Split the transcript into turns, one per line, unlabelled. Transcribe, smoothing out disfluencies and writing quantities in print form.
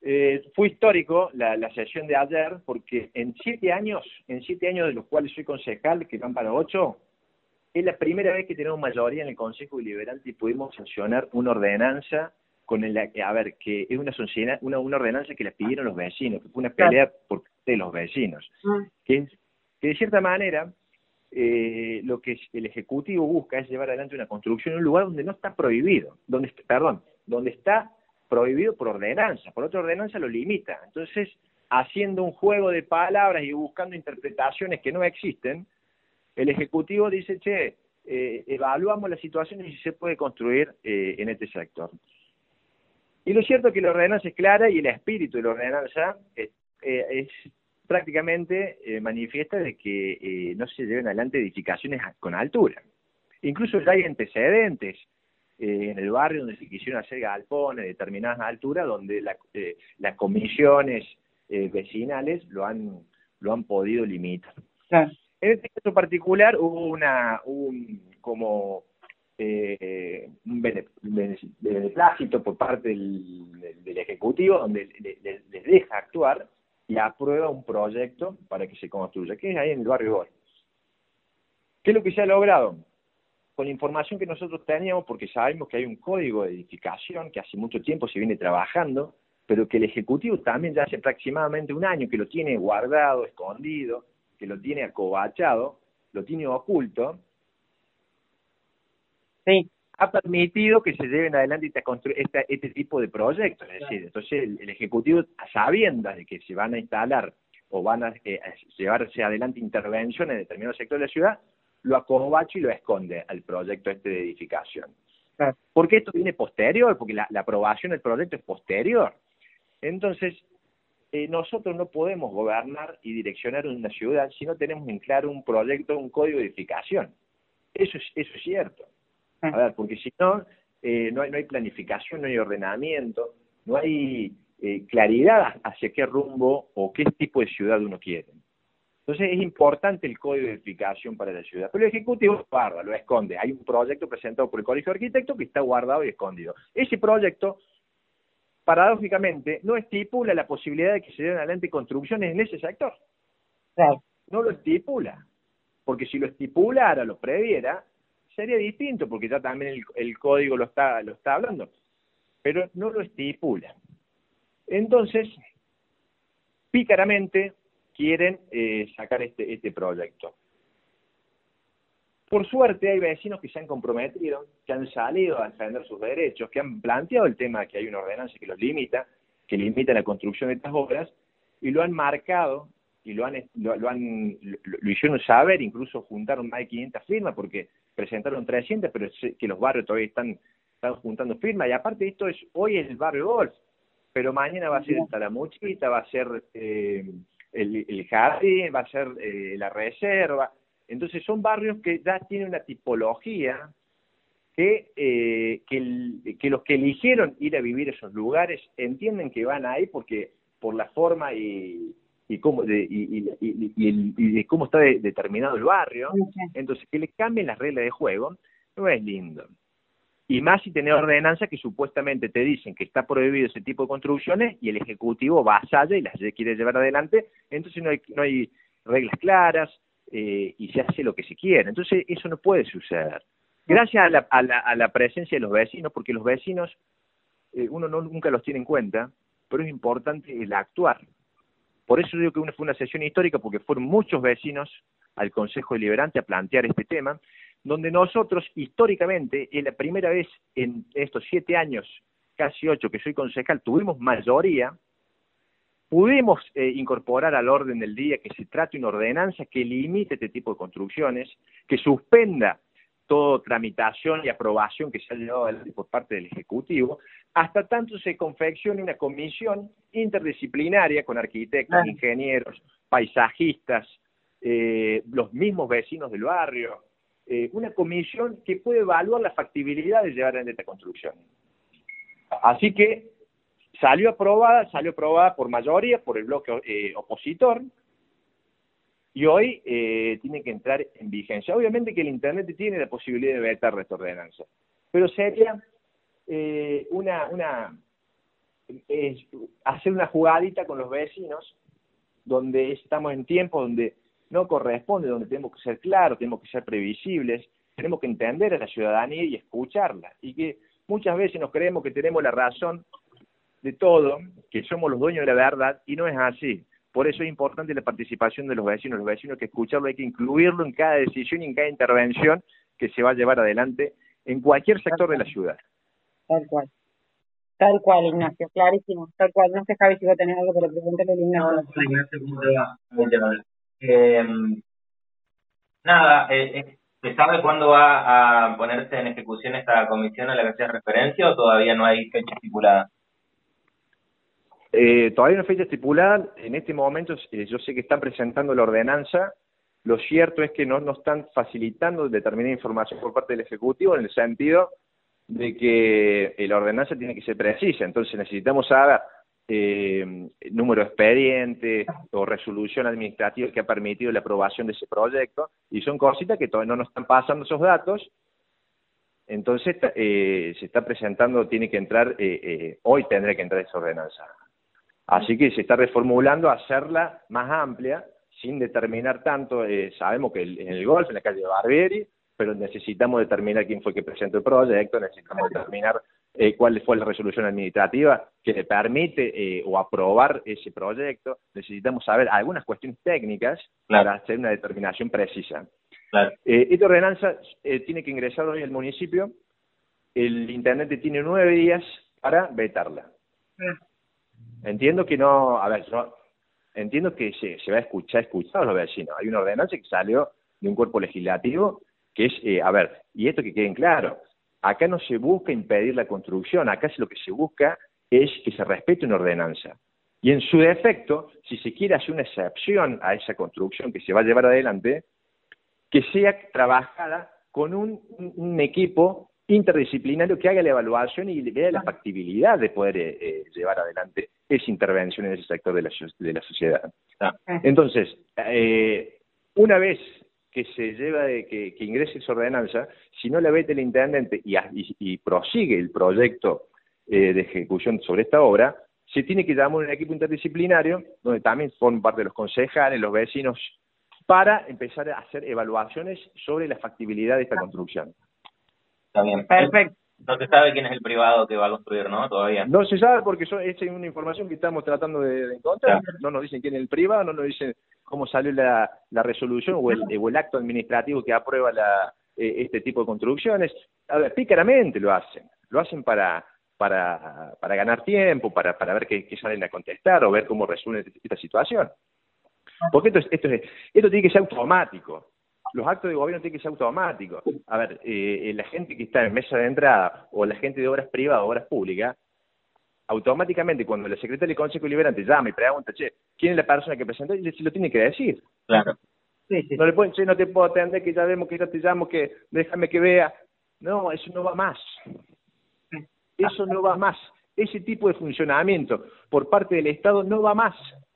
Fue histórico la sesión de ayer porque en 7 años, de los cuales soy concejal, que van para 8, es la primera vez que tenemos mayoría en el Consejo Deliberante y pudimos sancionar una ordenanza que es una ordenanza que la pidieron los vecinos, que fue una pelea por parte de los vecinos, que de cierta manera lo que el Ejecutivo busca es llevar adelante una construcción en un lugar donde no está prohibido, donde está prohibido por ordenanza, por otra ordenanza lo limita. Entonces, haciendo un juego de palabras y buscando interpretaciones que no existen, el Ejecutivo dice, evaluamos la situación y si se puede construir en este sector. Y lo cierto es que la ordenanza es clara y el espíritu de la ordenanza es prácticamente manifiesta de que no se lleven adelante edificaciones con altura. Incluso ya hay antecedentes en el barrio donde se quisieron hacer galpones de determinadas alturas, donde las comisiones vecinales lo han podido limitar.
Claro.
En este caso particular hubo un beneplácito por parte del Ejecutivo, donde les deja actuar y aprueba un proyecto para que se construya, que es ahí en el barrio Gol. ¿Qué es lo que se ha logrado? Con la información que nosotros teníamos, porque sabemos que hay un código de edificación que hace mucho tiempo se viene trabajando, pero que el Ejecutivo también ya hace aproximadamente un año que lo tiene guardado, escondido, que lo tiene acobachado, lo tiene oculto,
sí,
ha permitido que se lleven adelante este tipo de proyectos. Es decir, entonces el Ejecutivo, a sabiendas de que se van a instalar o van a llevarse adelante intervenciones en determinados sectores de la ciudad, lo acobacha y lo esconde al proyecto de edificación.
claro.
¿Por qué esto viene posterior? Porque la aprobación del proyecto es posterior. Entonces, nosotros no podemos gobernar y direccionar una ciudad si no tenemos en claro un proyecto, un código de edificación. Eso es cierto. A ver, porque si no, no hay planificación, no hay ordenamiento, no hay claridad hacia qué rumbo o qué tipo de ciudad uno quiere. Entonces es importante el código de edificación para la ciudad. Pero el Ejecutivo lo guarda, lo esconde. Hay un proyecto presentado por el Colegio de Arquitectos que está guardado y escondido. Ese proyecto, paradójicamente, no estipula la posibilidad de que se den adelante construcciones en ese sector.
Claro.
No lo estipula. Porque si lo estipulara, lo previera, sería distinto, porque ya también el código lo está hablando. Pero no lo estipula. Entonces, pícaramente quieren sacar este proyecto. Por suerte hay vecinos que se han comprometido, que han salido a defender sus derechos, que han planteado el tema de que hay una ordenanza que los limita, que limita la construcción de estas obras, y lo han marcado, y lo hicieron saber, incluso juntaron más de 500 firmas, porque presentaron 300, pero que los barrios todavía están juntando firmas, y aparte esto hoy es el barrio Golf, pero mañana va a ser el Talamuchita, va a ser el Jardín, va a ser la Reserva. Entonces son barrios que ya tienen una tipología que los que eligieron ir a vivir esos lugares entienden que van ahí porque por la forma y cómo de cómo está determinado el barrio. Entonces que le cambien las reglas de juego no es lindo. Y más si tenés ordenanza que supuestamente te dicen que está prohibido ese tipo de construcciones y el Ejecutivo vasalla y las quiere llevar adelante, entonces no hay reglas claras y se hace lo que se quiere. Entonces eso no puede suceder. Gracias a la presencia de los vecinos, porque los vecinos uno nunca los tiene en cuenta, pero es importante el actuar. Por eso digo que fue una sesión histórica, porque fueron muchos vecinos al Consejo Deliberante a plantear este tema, donde nosotros, históricamente, es la primera vez en estos 7 años, casi 8, que soy concejal, tuvimos mayoría, pudimos incorporar al orden del día que se trate una ordenanza que limite este tipo de construcciones, que suspenda toda tramitación y aprobación que se ha llevado adelante por parte del Ejecutivo, hasta tanto se confeccione una comisión interdisciplinaria con arquitectos, ingenieros, paisajistas, los mismos vecinos del barrio, una comisión que puede evaluar la factibilidad de llevar adelante esta construcción. Así que salió aprobada por mayoría, por el bloque opositor, y hoy tiene que entrar en vigencia. Obviamente que el Internet tiene la posibilidad de vetar esta ordenanza, pero sería hacer una jugadita con los vecinos, donde estamos en tiempos donde no corresponde, donde tenemos que ser claros, tenemos que ser previsibles, tenemos que entender a la ciudadanía y escucharla, y que muchas veces nos creemos que tenemos la razón de todo, que somos los dueños de la verdad, y no es así. Por eso es importante la participación de los vecinos hay que escucharlo, hay que incluirlo en cada decisión y en cada intervención que se va a llevar adelante en cualquier sector de la ciudad.
Tal cual, Ignacio, clarísimo, tal cual. No sé, Javi, si vos tenés algo para preguntarle a Ignacio.
No, Ignacio, ¿cómo te va? Muy bien. Nada, ¿se sabe cuándo va a ponerse en ejecución esta comisión a la que hacías referencia o todavía no hay fecha estipulada?
Todavía no hay fecha estipulada. En este momento yo sé que están presentando la ordenanza. Lo cierto es que no nos están facilitando determinada información por parte del Ejecutivo, en el sentido de que la ordenanza tiene que ser precisa. Entonces necesitamos saber número de expediente o resolución administrativa que ha permitido la aprobación de ese proyecto, y son cositas que todavía no nos están pasando esos datos. Entonces se está presentando, tiene que entrar, hoy tendrá que entrar esa ordenanza. Así que se está reformulando, hacerla más amplia, sin determinar tanto. Sabemos que en el Golf, en la calle de Barbieri, pero necesitamos determinar quién fue que presentó el proyecto, necesitamos determinar cuál fue la resolución administrativa que le permite o aprobar ese proyecto. Necesitamos saber algunas cuestiones técnicas para hacer una determinación precisa. Esta ordenanza tiene que ingresar hoy al municipio. El intendente tiene 9 días para vetarla. Entiendo que no, a ver, yo entiendo que se va a escuchar a los vecinos. Hay una ordenanza que salió de un cuerpo legislativo que es, a ver, y esto que queden claro, acá no se busca impedir la construcción, acá lo que se busca es que se respete una ordenanza. Y en su defecto, si se quiere hacer una excepción a esa construcción que se va a llevar adelante, que sea trabajada con un equipo interdisciplinario que haga la evaluación y vea la factibilidad de poder llevar adelante esa intervención en ese sector de la sociedad. Entonces, una vez que se lleva que ingrese esa ordenanza, si no la vete el intendente y prosigue el proyecto de ejecución sobre esta obra, se tiene que llamar un equipo interdisciplinario, donde también forman parte de los concejales, los vecinos, para empezar a hacer evaluaciones sobre la factibilidad de esta construcción.
Está bien.
Perfecto.
No se sabe quién es el privado que va a construir, ¿no? Todavía.
No se sabe porque esa es una información que estamos tratando de encontrar. No nos dicen quién es el privado, no nos dicen cómo salió la resolución o el acto administrativo que aprueba este tipo de construcciones. A ver, pícaramente lo hacen para ganar tiempo, para ver qué salen a contestar o ver cómo resuelven esta situación. Porque esto tiene que ser automático. Los actos de gobierno tienen que ser automáticos. A ver, la gente que está en mesa de entrada o la gente de obras privadas o obras públicas, automáticamente cuando la secretaria del Consejo Deliberante llama y pregunta, che, ¿quién es la persona que presentó? Y se lo tiene que decir.
Claro.
Sí.
No le pueden, che, no te puedo atender, que ya vemos que ya te llamo, que déjame que vea. No, eso no va más. Eso no va más. Ese tipo de funcionamiento por parte del Estado no va más.